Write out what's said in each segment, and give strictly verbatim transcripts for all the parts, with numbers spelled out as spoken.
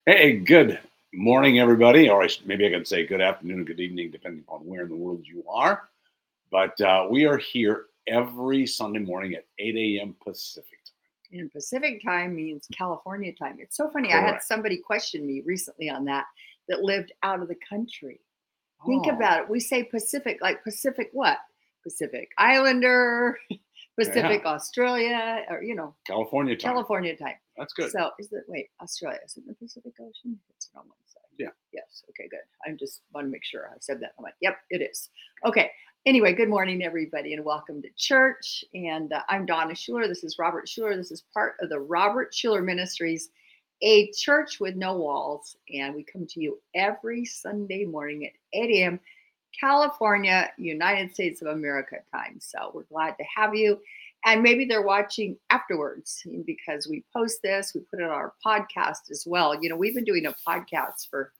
Hey, good morning, everybody. Or I sh- maybe I can say good afternoon or good evening, depending upon where in the world you are. But uh, we are here every Sunday morning at eight a m. Pacific And Pacific time means California time. It's so funny. I time. had Correct. somebody question me recently on that that lived out of the country. Think Oh, about it. We say Pacific, like Pacific what? Pacific Islander, yeah. Pacific Australia, or you know, California time. California time. That's good. So is it wait, Australia is it the Pacific Ocean? It's on one side. Yeah. Yes. Okay, good. I just want to make sure I said that. I'm like, yep, it is. Okay. Anyway, good morning, everybody, and welcome to church. And uh, I'm Donna Schuler. This is Robert Schuler. This is part of the Robert Schuler Ministries, a church with no walls. And we come to you every Sunday morning at eight a m. California, United States of America time. So we're glad to have you. And maybe they're watching afterwards because we post this, we put it on our podcast as well. You know, we've been doing a podcast for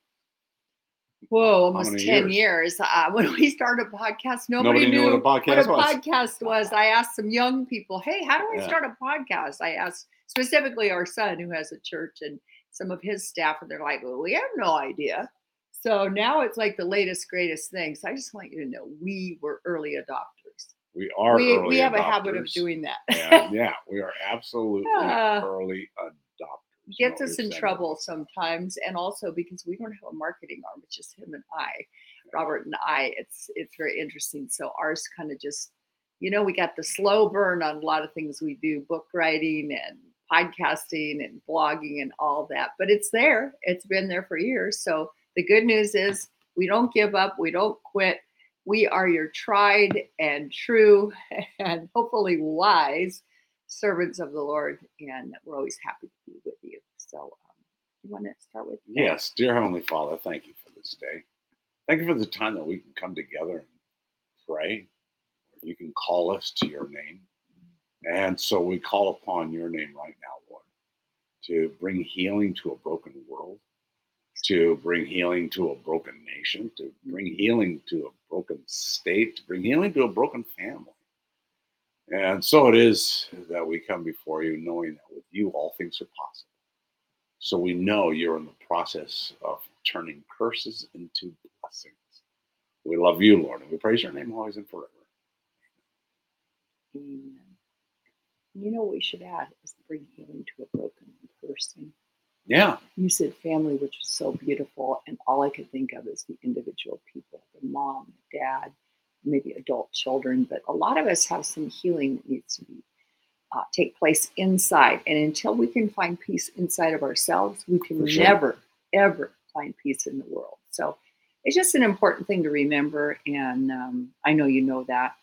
whoa, How almost many ten years? years. Uh, when we started a podcast, nobody Nobody knew what a knew what a podcast was. podcast was. I asked some young people, hey, how do I Yeah. start a podcast? I asked specifically our son who has a church and some of his staff, and they're like, well, we have no idea. So now it's like the latest, greatest thing. So I just want you to know we were early adopters. We are We we early have a habit of adopters. doing that. And yeah, we are absolutely Uh, early adopters. You know Gets what us you're in saying there trouble about that. sometimes, and also because we don't have a marketing arm. It's just him and I, Robert and I. It's it's very interesting. So ours kind of just, you know, we got the slow burn on a lot of things we do, book writing and podcasting and blogging and all that. But it's there. It's been there for years. So the good news is we don't give up. We don't quit. We are your tried and true and hopefully wise servants of the Lord, and we're always happy to be with you. So, um, you want to start with prayer? Yes, dear Heavenly Father, thank you for this day. Thank you for the time that we can come together and pray. You can call us to your name. And so we call upon your name right now, Lord, to bring healing to a broken world, to bring healing to a broken nation, to bring healing to a broken state, to bring healing to a broken family. And so it is that we come before you knowing that with you all things are possible. So we know you're in the process of turning curses into blessings. We love you, Lord, and we praise your name always and forever. Amen. You know what we should add is bring healing to a broken person. Yeah. You said family, which is so beautiful, and all I could think of is the individual people, the mom, the dad, maybe adult children, but a lot of us have some healing that needs to be uh, take place inside. And until we can find peace inside of ourselves, we can For sure. never, ever find peace in the world. So it's just an important thing to remember. And um, I know you know that,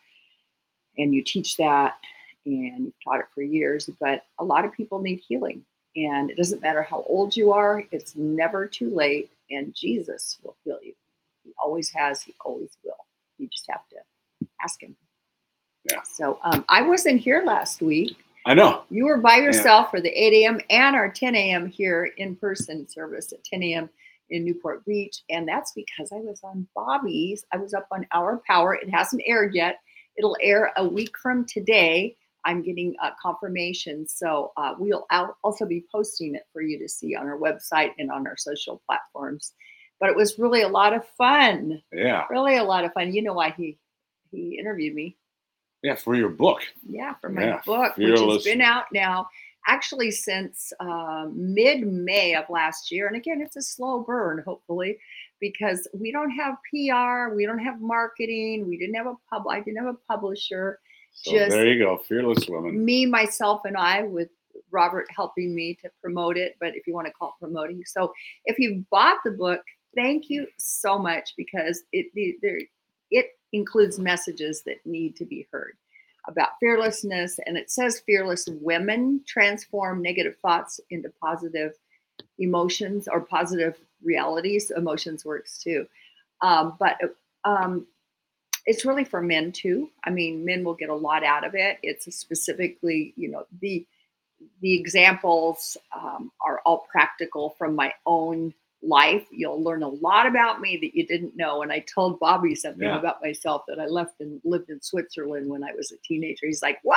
and you teach that, and you've taught it for years. But a lot of people need healing. And it doesn't matter how old you are, it's never too late. And Jesus will heal you. He always has, he always will. You just have to ask him. Yeah. So um, I wasn't here last week. I know. You were by yourself yeah. for the eight a.m. and our ten a.m. here in-person service at ten a.m. in Newport Beach. And that's because I was on Bobby's. I was up on Our Power. It hasn't aired yet. It'll air a week from today. I'm getting a confirmation. So uh, we'll also be posting it for you to see on our website and on our social platforms. But it was really a lot of fun. Yeah. Really a lot of fun. You know why he he interviewed me. Yeah, for your book. Yeah, for my yeah, book, fearless. Which has been out now actually since uh, mid-May of last year. And again, it's a slow burn, hopefully, because we don't have P R, we don't have marketing, we didn't have a pub, I didn't have a publisher. So just there you go, Fearless Women. Me, myself, and I, with Robert helping me to promote it, but if you want to call it promoting. So if you bought the book, thank you so much, because it there it includes messages that need to be heard about fearlessness. And it says fearless women transform negative thoughts into positive emotions or positive realities. Emotions works too. Um, but um, it's really for men too. I mean, men will get a lot out of it. It's specifically, you know, the the examples um, are all practical from my own life. You'll learn a lot about me that you didn't know. And I told Bobby something yeah. about myself, that I left and lived in Switzerland when I was a teenager. He's like, what?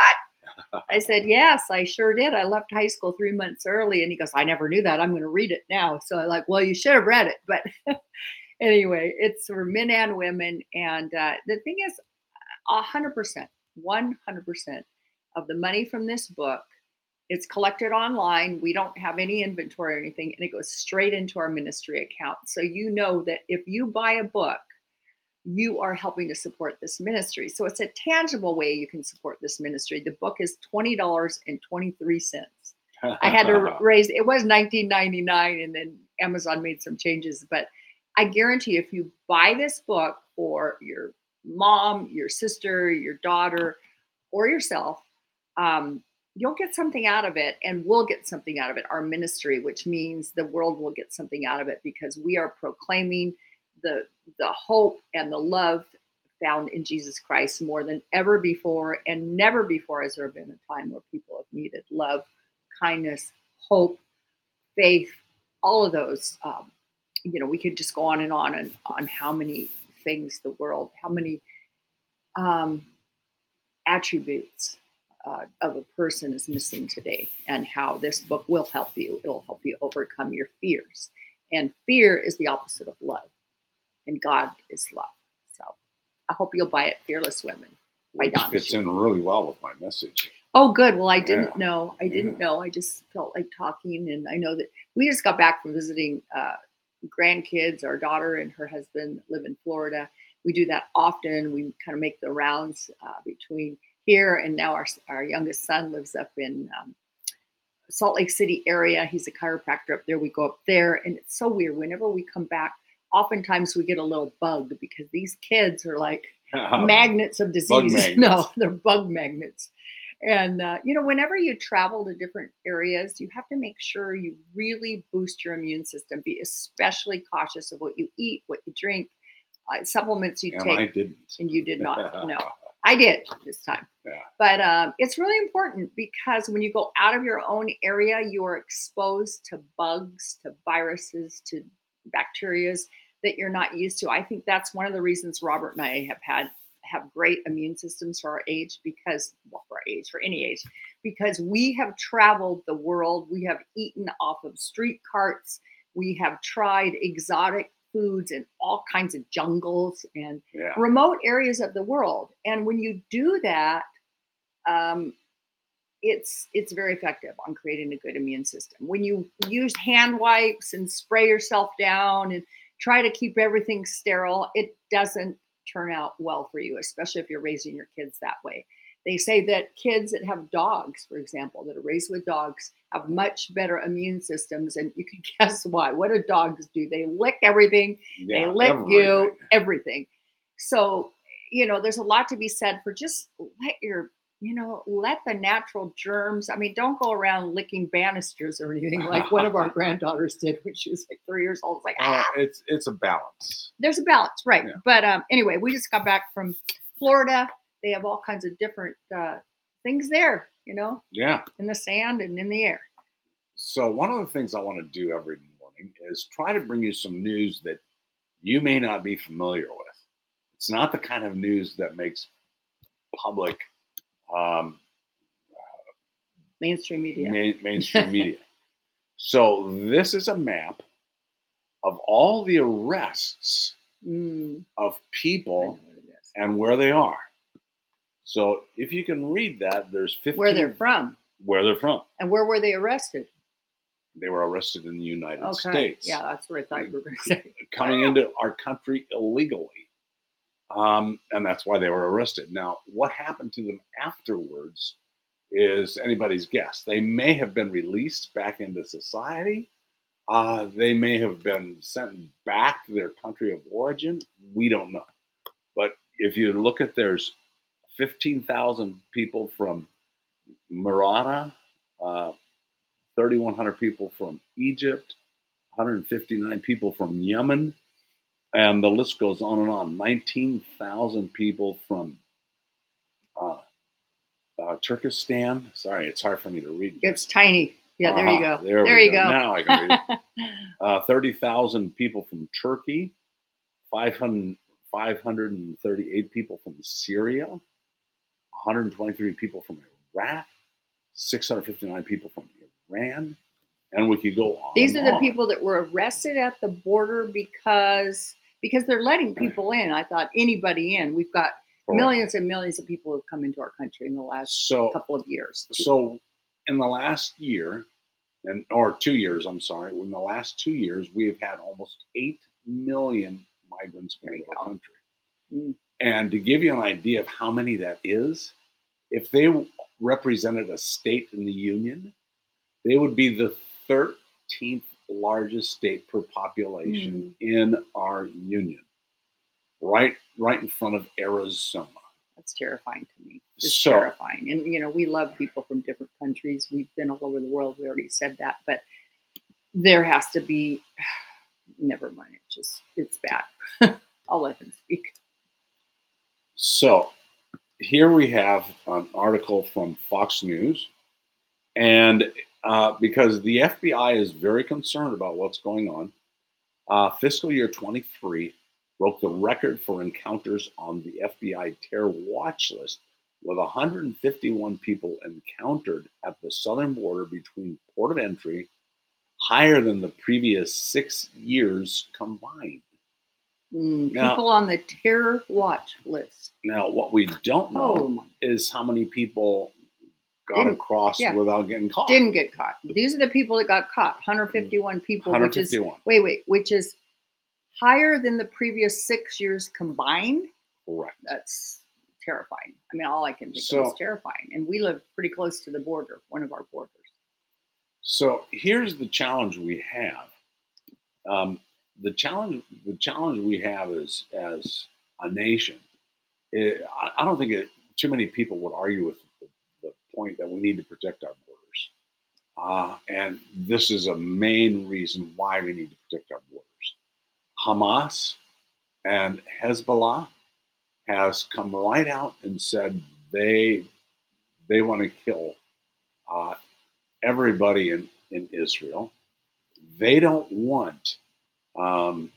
I said, yes, I sure did. I left high school three months early. And he goes, I never knew that. I'm going to read it now. So I'm like, well, you should have read it. But anyway, it's for men and women. And uh, the thing is, one hundred percent, one hundred percent of the money from this book, it's collected online. We don't have any inventory or anything, and it goes straight into our ministry account. So you know that if you buy a book, you are helping to support this ministry. So it's a tangible way you can support this ministry. The book is twenty dollars and twenty-three cents. I had to raise, it was nineteen ninety-nine, and then Amazon made some changes. But I guarantee if you buy this book for your mom, your sister, your daughter, or yourself, um, you'll get something out of it, and we'll get something out of it, our ministry, which means the world will get something out of it, because we are proclaiming the the hope and the love found in Jesus Christ more than ever before. And never before has there been a time where people have needed love, kindness, hope, faith, all of those. Um, you know, we could just go on and on and on how many things the world, how many um, attributes uh, of a person is missing today, and how this book will help you. It'll help you overcome your fears. And fear is the opposite of love. And God is love. So I hope you'll buy it. Fearless Women by Which Donna fits Schumann. in really well with my message. Oh, good. Well, I didn't Yeah. know. I didn't Yeah. know. I just felt like talking. And I know that we just got back from visiting uh, grandkids. Our daughter and her husband live in Florida. We do that often. We kind of make the rounds uh, between here, and now our, our youngest son lives up in um, Salt Lake City area. He's a chiropractor up there. We go up there, and it's so weird. Whenever we come back, oftentimes we get a little bug, because these kids are like magnets of disease. magnets. No, they're bug magnets. And, uh, you know, whenever you travel to different areas, you have to make sure you really boost your immune system. Be especially cautious of what you eat, what you drink, uh, supplements you And take. I didn't. And you did not. No, I did this time. Yeah. But um, it's really important, because when you go out of your own area, you are exposed to bugs, to viruses, to bacterias that you're not used to. I think that's one of the reasons Robert and I have had have great immune systems for our age, because, well, for our age, for any age, because we have traveled the world. We have eaten off of street carts. We have tried exotic foods in all kinds of jungles and Yeah. remote areas of the world. And when you do that, um, it's it's very effective on creating a good immune system. When you use hand wipes and spray yourself down and try to keep everything sterile, it doesn't turn out well for you, especially if you're raising your kids that way. They say that kids that have dogs, for example, that are raised with dogs, have much better immune systems. And you can guess why. What do dogs do? They lick everything. Yeah, they lick you, everything. everything. So, you know, there's a lot to be said for just let your, you know, let the natural germs. I mean, don't go around licking banisters or anything like one of our granddaughters did when she was like three years old. It's like, Uh, ah, it's it's a balance. there's a balance, right? Yeah. But um, anyway, we just got back from Florida. They have all kinds of different uh, things there, you know, Yeah. in the sand and in the air. So one of the things I want to do every morning is try to bring you some news that you may not be familiar with. It's not the kind of news that makes public um, Mainstream media. main, mainstream media. So this is a map of all the arrests Mm, of I know people what it is. and where they are. So if you can read that, there's fifteen Where they're from, where they're from. and where were they arrested? They were arrested in the United Okay, States, yeah, that's what I thought you were going to say. coming into our country illegally. Um, and that's why they were arrested. Now, what happened to them afterwards is anybody's guess. They may have been released back into society. Uh, they may have been sent back to their country of origin. We don't know. But if you look at, there's fifteen thousand people from Murata, uh, thirty-one hundred people from Egypt, one hundred fifty-nine people from Yemen, and the list goes on and on. nineteen thousand people from uh, uh, Turkestan. Sorry, it's hard for me to read. It's tiny. Yeah, there you Uh-huh, go. There, There we you go. Now I can read it. Uh, thirty thousand people from Turkey, five hundred, five hundred thirty-eight people from Syria, one hundred twenty-three people from Iraq, six hundred fifty-nine people from Iran, and we could go on. These and are the on. people that were arrested at the border because because they're letting people in. I thought anybody in. We've got Correct. millions and millions of people who have come into our country in the last So, couple of years. so in the last year, and or two years, I'm sorry, in the last two years, we have had almost eight million migrants come into our country. Mm. And to give you an idea of how many that is, if they represented a state in the union, they would be the thirteenth largest state per population Mm. in our union, right, right in front of Arizona. That's terrifying to me. Just So- terrifying. And you know, we love people from different countries. We've been all over the world. We already said that, but there has to be. Never mind. It's just it's bad. I'll let him speak. So here we have an article from Fox News, and uh, because the F B I is very concerned about what's going on, uh, fiscal year twenty-three broke the record for encounters on the F B I terror watch list, with one hundred fifty-one people encountered at the southern border between port of entry, higher than the previous six years combined. Mm, Now- people on the terror watch list. Now, what we don't know Oh my! is how many people got Didn't- across yeah. without getting caught. Didn't get caught. These are the people that got caught. one hundred fifty-one people, which is one hundred fifty-one. wait, wait, which is higher than the previous six years combined. Correct. That's terrifying. I mean, all I can think So- of is terrifying. And we live pretty close to the border, one of our borders. So here's the challenge we have. Um, the challenge, the challenge we have is as a nation. It, I, I don't think it, too many people would argue with the, the point that we need to protect our borders, uh, and this is a main reason why we need to protect our borders. Hamas and Hezbollah has come right out and said they they want to kill uh, everybody in, in Israel. They don't want um,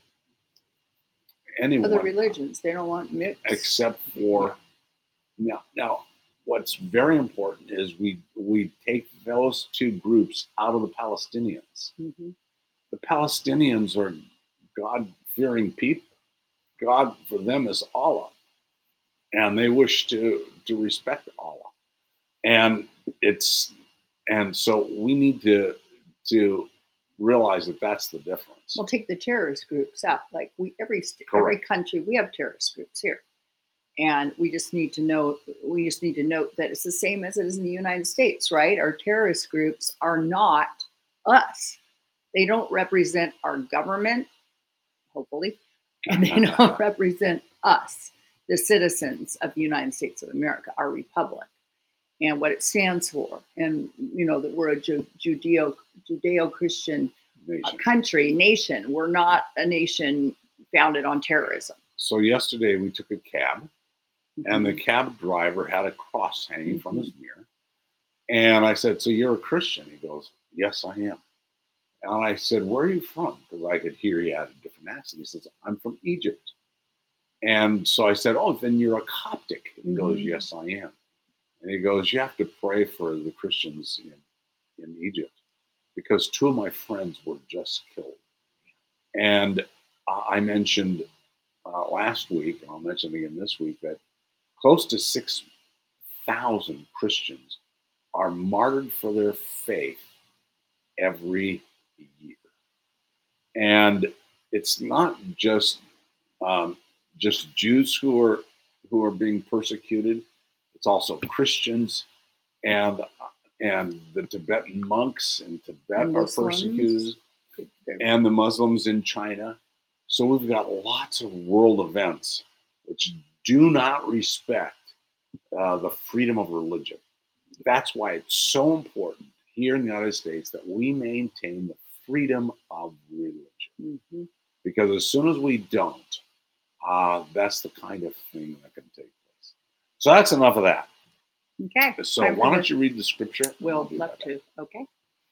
anyone Other religions, they don't want mix. except for now. Now, what's very important is we we take those two groups out of the Palestinians. Mhm. The Palestinians are God-fearing people. God for them is Allah, and they wish to to respect Allah. And it's and so we need to to realize that that's the difference. We'll take the terrorist groups out. Like we, every st- every Correct. country, we have terrorist groups here, and we just need to know. We just need to note that it's the same as it is in the United States, right? Our terrorist groups are not us. They don't represent our government, hopefully, and they don't represent us, the citizens of the United States of America, our republic, and what it stands for, and you know that we're a Ju- Judeo Judeo-Christian Nation. country, nation. We're not a nation founded on terrorism. So yesterday we took a cab, and the cab driver had a cross hanging from his mirror. And I said, "So you're a Christian?" He goes, "Yes, I am." And I said, "Where are you from?" Because I could hear he had a different accent. He says, "I'm from Egypt." And so I said, "Oh, then you're a Coptic." He goes, Mhm. "Yes, I am." And he goes, "You have to pray for the Christians in, in Egypt, because two of my friends were just killed." And uh, I mentioned uh, last week, and I'll mention again this week, that close to six thousand Christians are martyred for their faith every year. And it's not just um, just Jews who are who are being persecuted. It's also Christians, and and the Tibetan monks in Tibet are Muslims. persecuted, and the Muslims in China. So we've got lots of world events which do not respect uh, the freedom of religion. That's why it's so important here in the United States that we maintain the freedom of religion. Mhm. Because as soon as we don't, uh, that's the kind of thing that can take place. So that's enough of that. Okay. So time for why the- don't you read the scripture? and We'll I'll do love that. to. Okay.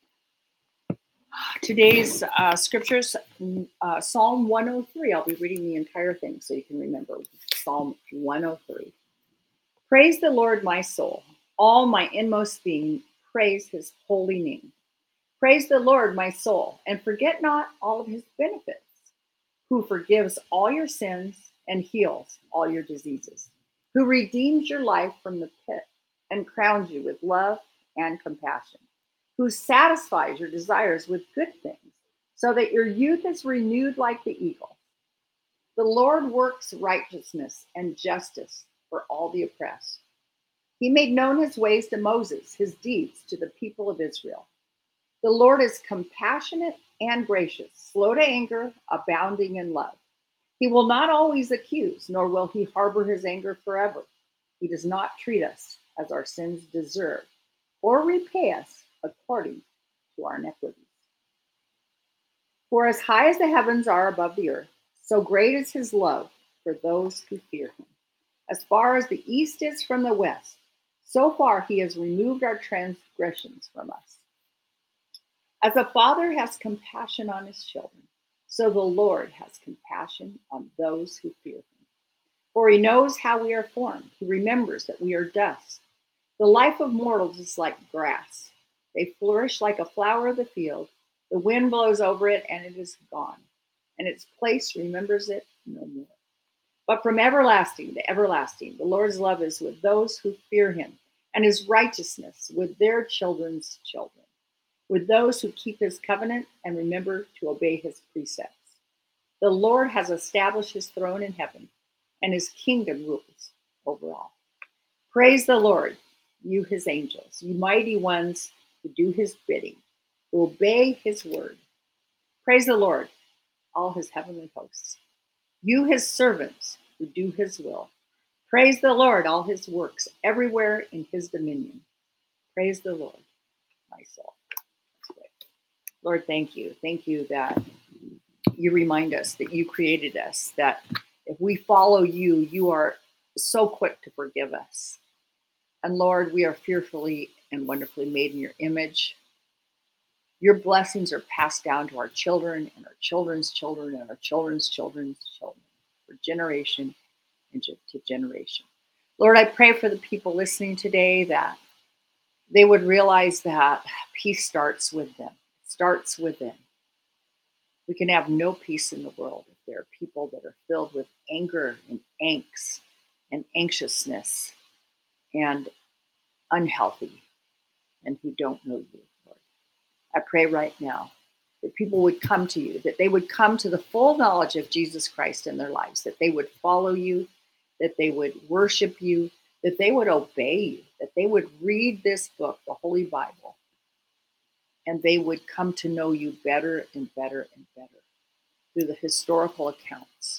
Today's uh, scriptures, uh, Psalm one oh three. I'll be reading the entire thing so you can remember. Psalm one oh three. Praise the Lord, my soul. All my inmost being, praise his holy name. Praise the Lord, my soul, and forget not all of his benefits, who forgives all your sins and heals all your diseases, who redeems your life from the pit and crowns you with love and compassion, who satisfies your desires with good things, so that your youth is renewed like the eagle. The Lord works righteousness and justice for all the oppressed. He made known his ways to Moses, his deeds to the people of Israel. The Lord is compassionate and gracious, slow to anger, abounding in love. He will not always accuse, nor will he harbor his anger forever. He does not treat us as our sins deserve, or repay us according to our iniquities. For as high as the heavens are above the earth, so great is his love for those who fear him. As far as the east is from the west, so far he has removed our transgressions from us. As a father has compassion on his children, so the Lord has compassion on those who fear him. For he knows how we are formed. He remembers that we are dust. The life of mortals is like grass. They flourish like a flower of the field. The wind blows over it, and it is gone, and its place remembers it no more. But from everlasting to everlasting, the Lord's love is with those who fear him, and his righteousness with their children's children, with those who keep his covenant and remember to obey his precepts. The Lord has established his throne in heaven, and his kingdom rules over all. Praise the Lord, you his angels, you mighty ones who do his bidding, who obey his word. Praise the Lord, all his heavenly hosts. You his servants who do his will. Praise the Lord, all his works, everywhere in his dominion. Praise the Lord, my soul. Lord, thank you. Thank you that you remind us that you created us, that if we follow you, you are so quick to forgive us. And Lord, we are fearfully and wonderfully made in your image. Your blessings are passed down to our children and our children's children and our children's children's children for generation into generation. Lord, I pray for the people listening today that they would realize that peace starts with them, starts within. We can have no peace in the world if there are people that are filled with anger and angst and anxiousness and unhealthy and who don't know you, Lord. I pray right now that people would come to you, that they would come to the full knowledge of Jesus Christ in their lives, that they would follow you, that they would worship you, that they would obey you, that they would read this book, the Holy Bible, and they would come to know you better and better and better through the historical accounts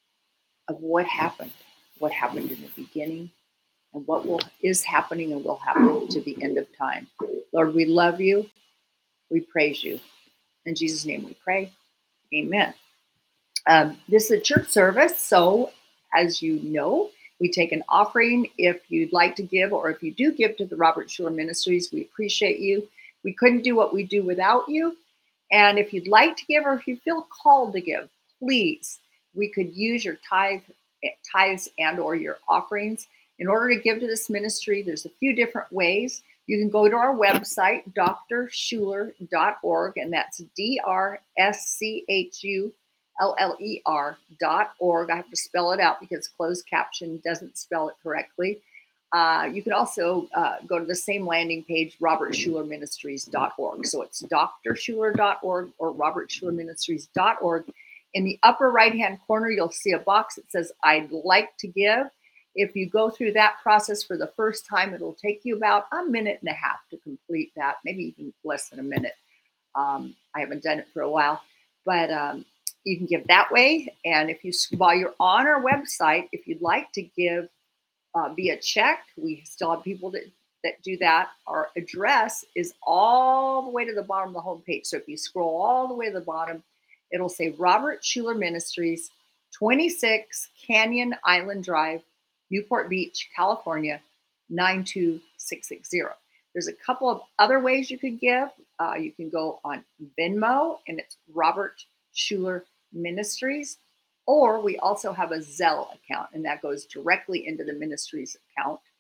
of what happened, what happened in the beginning, and what will is happening and will happen to the end of time. Lord, we love you. We praise you. In Jesus' name we pray. Amen. Um, this is a church service, so as you know, we take an offering if you'd like to give, or if you do give to the Robert Schuller Ministries, we appreciate you. We couldn't do what we do without you. And if you'd like to give, or if you feel called to give, please, we could use your tithe, tithes and or your offerings. In order to give to this ministry, there's a few different ways. You can go to our website, d r schuller dot org, and that's D R S C H U L L E R dot org. I have to spell it out because closed caption doesn't spell it correctly. Uh, you can also uh, go to the same landing page, robert schuller ministries dot org. So it's d r schuller dot org or robert schuller ministries dot org. In the upper right-hand corner, you'll see a box that says, I'd like to give. If you go through that process for the first time, it'll take you about a minute and a half to complete that, maybe even less than a minute. Um, I haven't done it for a while, but um, you can give that way. And if you, while you're on our website, if you'd like to give uh, via check, we still have people that, that do that. Our address is all the way to the bottom of the homepage. So if you scroll all the way to the bottom, it'll say Robert Schuller Ministries, twenty-six Canyon Island Drive, Newport Beach, California, nine two six six zero. There's a couple of other ways you could give. Uh, you can go on Venmo, and it's Robert Schuller Ministries. Or we also have a Zelle account, and that goes directly into the ministries account.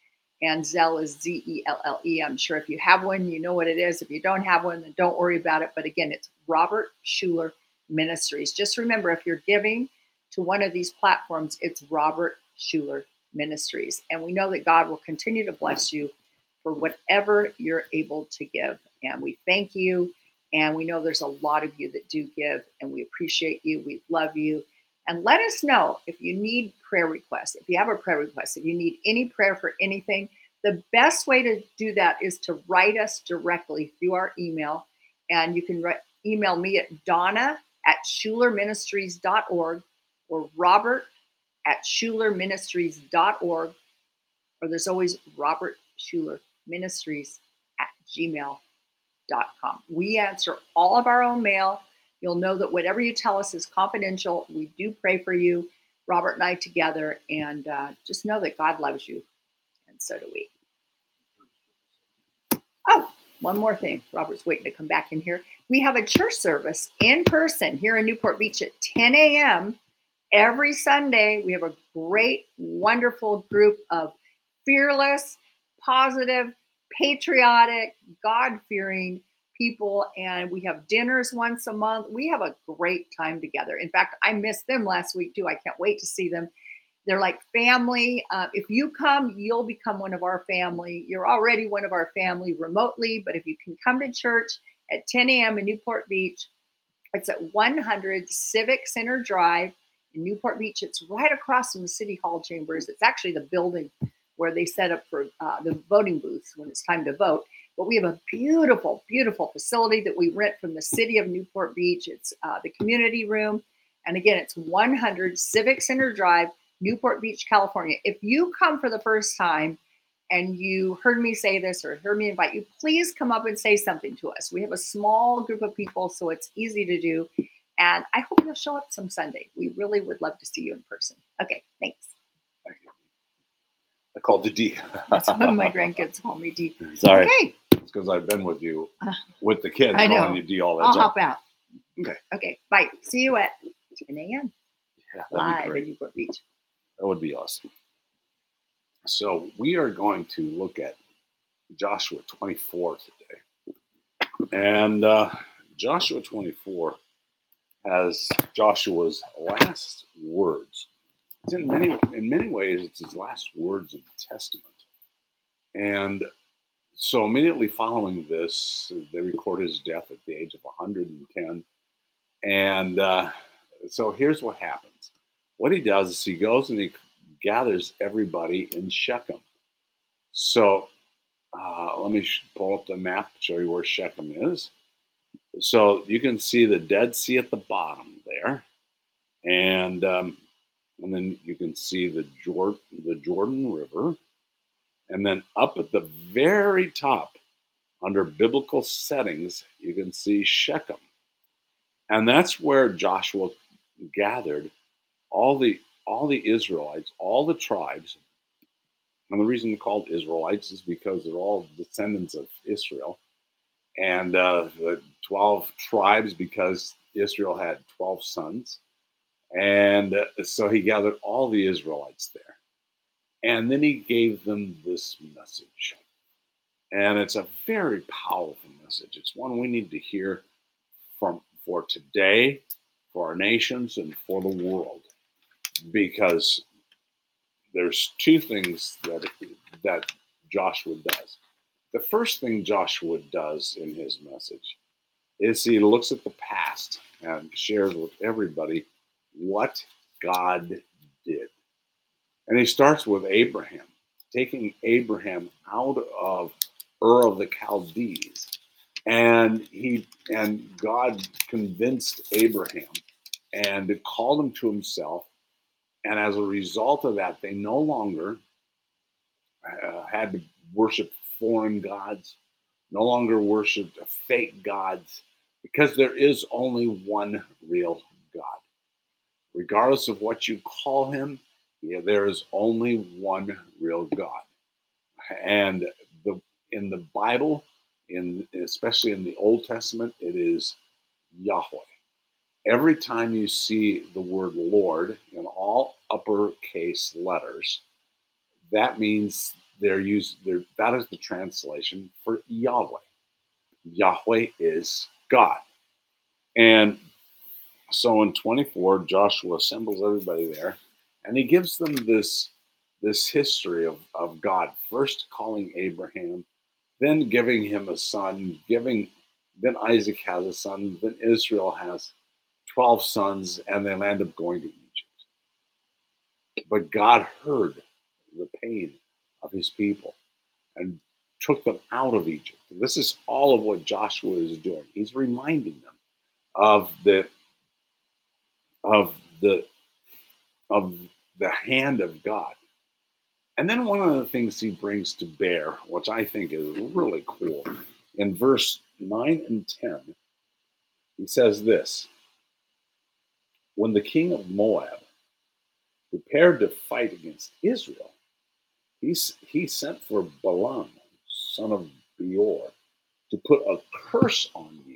and Zelle is Z E L L E. I'm sure if you have one, you know what it is. If you don't have one, then don't worry about it. But again, it's Robert Schuller Ministries. Just remember, if you're giving to one of these platforms, it's Robert Schuller Ministries. And we know that God will continue to bless you for whatever you're able to give. And we thank you. And we know there's a lot of you that do give, and we appreciate you. We love you. And let us know if you need prayer requests, if you have a prayer request, if you need any prayer for anything. The best way to do that is to write us directly through our email. And you can write, email me at Donna at Schuller Ministries dot org or Robert at Schuller Ministries dot org. Or there's always Robert Schuller Ministries at gmail dot com. We answer all of our own mail. You'll know that whatever you tell us is confidential. We do pray for you, Robert and I together, and uh, just know that God loves you, and so do we. Oh, one more thing. Robert's waiting to come back in here. We have a church service in person here in Newport Beach at ten a.m. every Sunday. We have a great, wonderful group of fearless, positive, patriotic, God-fearing people, and we have dinners once a month. We have a great time together. In fact, I missed them last week too. I can't wait to see them. They're like family. Uh, if you come, you'll become one of our family. You're already one of our family remotely, but if you can come to church at ten a.m. in Newport Beach, it's at one hundred Civic Center Drive in Newport Beach. It's right across from the City Hall chambers. It's actually the building where they set up for uh, the voting booths when it's time to vote. But we have a beautiful, beautiful facility that we rent from the city of Newport Beach. It's uh, the community room. And again, it's one hundred Civic Center Drive, Newport Beach, California. If you come for the first time and you heard me say this or heard me invite you, please come up and say something to us. We have a small group of people, so it's easy to do. And I hope you'll show up some Sunday. We really would love to see you in person. Okay, thanks. Thank you. I called you D. That's what my grandkids call me, D. Sorry. Okay. It's because I've been with you, with the kids, I know. calling you D all the I'll time. help out. Okay. Okay, bye. See you at ten a.m. Yeah, that'd be live great. in Newport Beach. That would be awesome. So we are going to look at Joshua twenty-four today. And uh, Joshua twenty-four has Joshua's last words. It's in many in many ways, it's his last words of the Testament. And so immediately following this, they record his death at the age of one hundred ten. And uh, so here's what happens. What he does is he goes and he gathers everybody in Shechem. So uh, let me pull up the map to show you where Shechem is. So you can see the Dead Sea at the bottom there. And um, and then you can see the Jordan, the Jordan River. And then up at the very top, under biblical settings, you can see Shechem. And that's where Joshua gathered all the all the Israelites, all the tribes. And the reason they're called Israelites is because they're all descendants of Israel. And uh, the twelve tribes because Israel had twelve sons. And uh, so he gathered all the Israelites there. And then he gave them this message. And it's a very powerful message. It's one we need to hear from for today, for our nations, and for the world. Because there's two things that that Joshua does. The first thing Joshua does in his message is he looks at the past and shares with everybody what God did. And he starts with Abraham, taking Abraham out of Ur of the Chaldees. And he and God convinced Abraham and called him to himself. And as a result of that, they no longer uh, had to worship foreign gods, no longer worshiped fake gods, because there is only one real God. Regardless of what you call him, yeah, there is only one real God. And the in the Bible, in especially in the Old Testament, it is Yahweh. Every time you see the word Lord in all uppercase letters, that means they're used. They're, that is the translation for Yahweh. Yahweh is God. And so in twenty-four, Joshua assembles everybody there, and he gives them this, this history of, of God, first calling Abraham, then giving him a son, giving, then Isaac has a son, then Israel has twelve sons, and they'll end up going to Egypt. But God heard the pain of his people and took them out of Egypt. This is all of what Joshua is doing. He's reminding them of the of the of the hand of God. And then one of the things he brings to bear, which I think is really cool, in verse nine and ten, he says this: when the king of Moab prepared to fight against Israel, he, he sent for Balaam, son of Beor, to put a curse on you.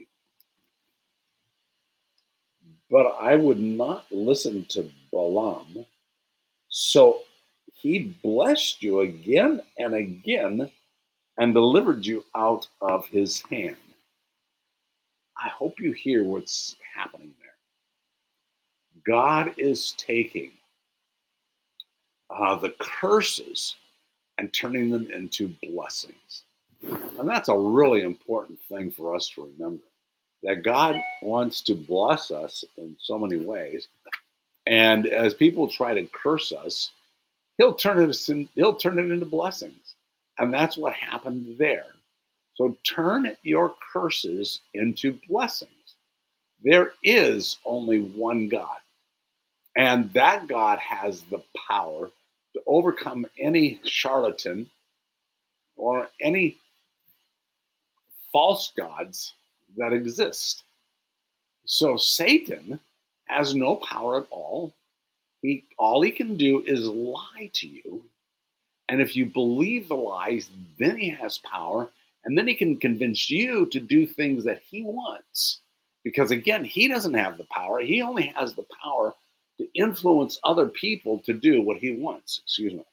But I would not listen to Balaam, so he blessed you again and again and delivered you out of his hand. I hope you hear what's happening there. God is taking uh, the curses and turning them into blessings. And that's a really important thing for us to remember, that God wants to bless us in so many ways. And as people try to curse us, he'll turn it, in, he'll turn it into blessings. And that's what happened there. So turn your curses into blessings. There is only one God. And that God has the power to overcome any charlatan or any false gods that exist. So Satan has no power at all. He, all he can do is lie to you. And if you believe the lies, then he has power. And then he can convince you to do things that he wants. Because again, he doesn't have the power. He only has the power to influence other people to do what he wants. Excuse me.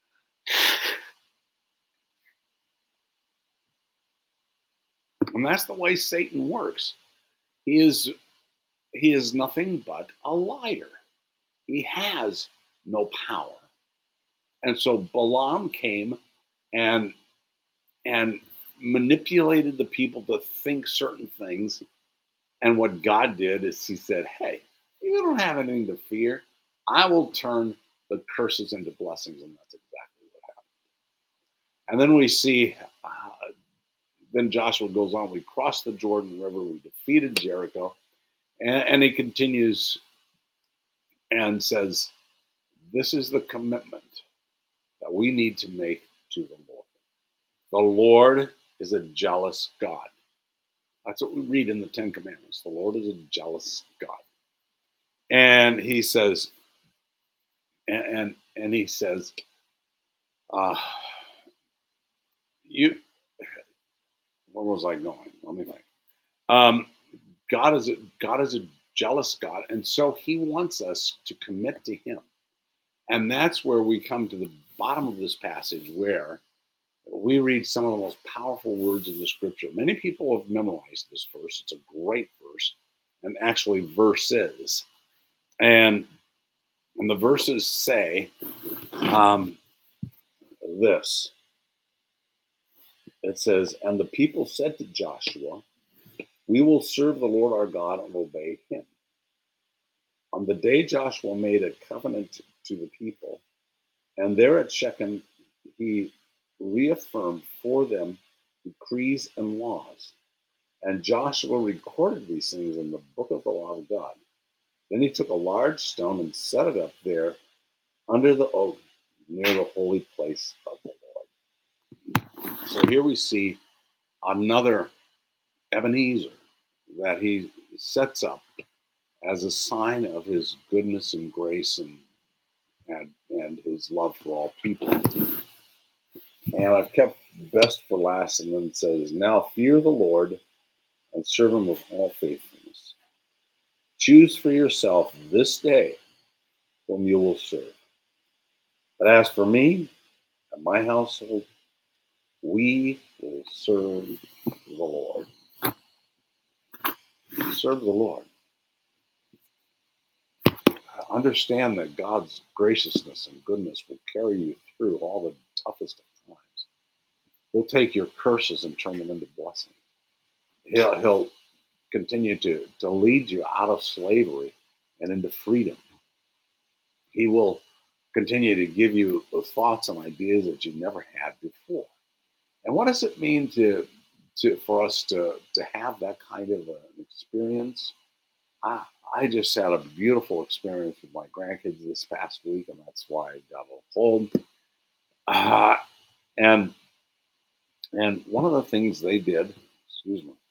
And that's the way Satan works. He is, he is nothing but a liar. He has no power. And so Balaam came and, and manipulated the people to think certain things. And what God did is he said, hey, you don't have anything to fear. I will turn the curses into blessings. And that's exactly what happened. And then we see, uh, then Joshua goes on, we crossed the Jordan River, we defeated Jericho. And, and he continues and says, this is the commitment that we need to make to the Lord. The Lord is a jealous God. That's what we read in the Ten Commandments. The Lord is a jealous God. And he says, and and, and he says, uh, you, where was I going? Let me think. Um, God is a, God is a jealous God, and so he wants us to commit to him. And that's where we come to the bottom of this passage, where we read some of the most powerful words in the scripture. Many people have memorized this verse. It's a great verse, and actually verses. And, and the verses say um, this. It says, and the people said to Joshua, we will serve the Lord our God and obey him. On the day Joshua made a covenant to the people, and there at Shechem he reaffirmed for them decrees and laws. And Joshua recorded these things in the book of the law of God. Then he took a large stone and set it up there under the oak near the holy place of the Lord. So here we see another Ebenezer that he sets up as a sign of his goodness and grace and, and, and his love for all people. And I've kept best for last, and then it says, now fear the Lord and serve him with all faithfulness. Choose for yourself this day whom you will serve. But as for me and my household, we will serve the Lord. Serve the Lord. Understand that God's graciousness and goodness will carry you through all the toughest of times. He'll take your curses and turn them into blessings. He'll, he'll continue to, to lead you out of slavery and into freedom. He will continue to give you the thoughts and ideas that you never had before. And what does it mean to, to for us to, to have that kind of an experience? I, I just had a beautiful experience with my grandkids this past week, and that's why I got a little cold. Uh, and and one of the things they did, excuse me,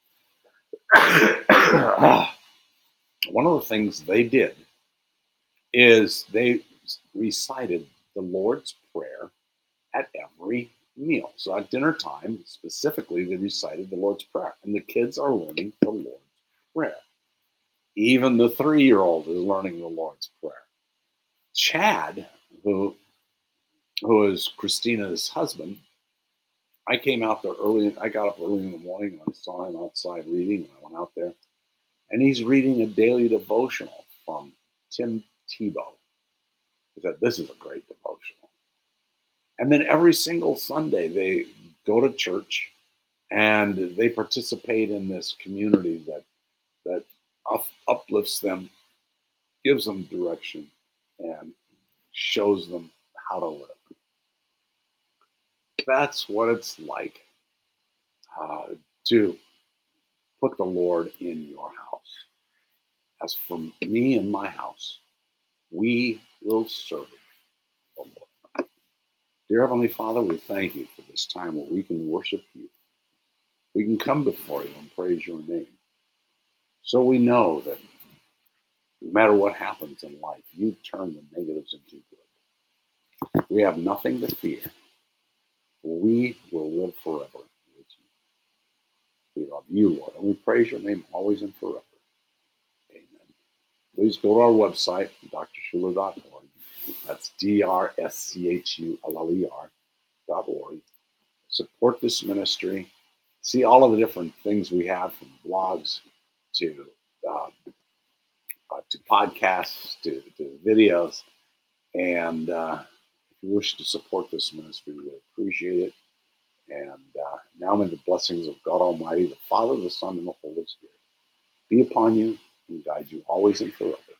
one of the things they did is they recited the Lord's Prayer at every meal. So at dinner time, specifically, they recited the Lord's Prayer, and the kids are learning the Lord's Prayer. Even the three-year-old is learning the Lord's Prayer. Chad, who who is Christina's husband, I came out there early. I got up early in the morning and I saw him outside reading, and I went out there, and he's reading a daily devotional from Tim Tebow. He said, "This is a great devotional." And then every single Sunday they go to church and they participate in this community that that up, uplifts them, gives them direction, and shows them how to live. That's what it's like uh, to put the Lord in your house. As for me and my house, we will serve the Lord. Dear Heavenly Father, we thank you for this time where we can worship you. We can come before you and praise your name. So we know that no matter what happens in life, you turn the negatives into good. We have nothing to fear. We will live forever with you. We love you, Lord, and we praise your name always and forever. Amen. Please go to our website, d r schuller dot org. That's D R S C H U L L E R dot org. Support this ministry. See all of the different things we have, from blogs to uh, uh, to podcasts to, to videos. And uh, if you wish to support this ministry, we appreciate it. And uh, now may the blessings of God Almighty, the Father, the Son, and the Holy Spirit be upon you and guide you always and forever.